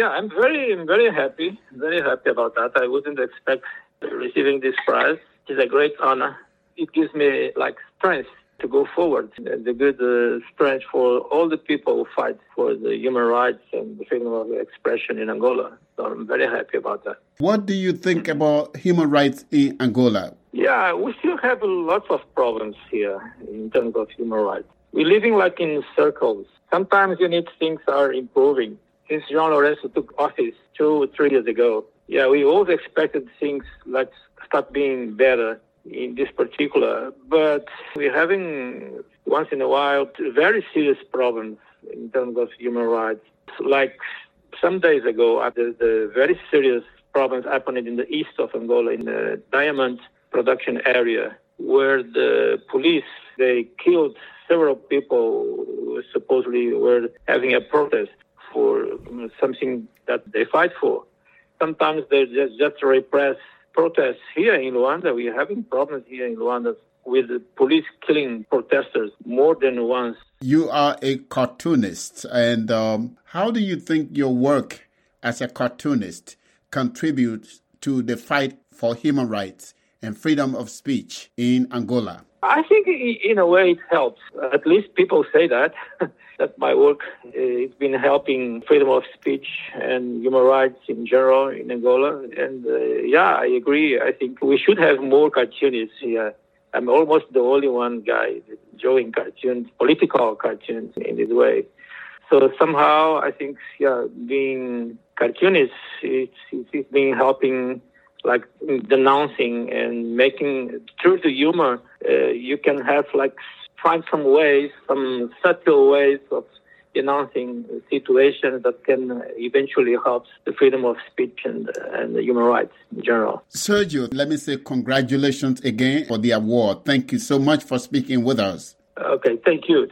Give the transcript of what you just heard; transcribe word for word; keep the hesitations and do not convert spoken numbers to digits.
Yeah, I'm very, I'm very happy, very happy about that. I wouldn't expect receiving this prize. It's a great honor. It gives me like strength to go forward. The good uh, strength for all the people who fight for the human rights and the freedom of expression in Angola. So I'm very happy about that. What do you think about human rights in Angola? Yeah, we still have lots of problems here in terms of human rights. We're living like in circles. Sometimes you need things are improving. Since João Lourenço took office two or three years ago, yeah, we always expected things like start being better in this particular, but we're having once in a while very serious problems in terms of human rights. Like some days ago, there's the very serious problems happening in the east of Angola in the diamond production area, where the police, they killed several people who supposedly were having a protest for something that they fight for. Sometimes they just, just repress protests. Here in Luanda, we're having problems here in Luanda with the police killing protesters more than once. You are a cartoonist, and um, how do you think your work as a cartoonist contributes to the fight for human rights and freedom of speech in Angola? I think in a way it helps. At least people say that, that my work has been helping freedom of speech and human rights in general in Angola. And uh, yeah, I agree. I think we should have more cartoonists here. I'm almost the only one guy drawing cartoons, political cartoons in this way. So somehow I think, yeah, being cartoonist, it's, it's been helping, like denouncing and making through the humor. Uh, you can have like find some ways, some subtle ways of denouncing situations that can eventually help the freedom of speech and, and the human rights in general. Sergio, let me say congratulations again for the award. Thank you so much for speaking with us. Okay, thank you.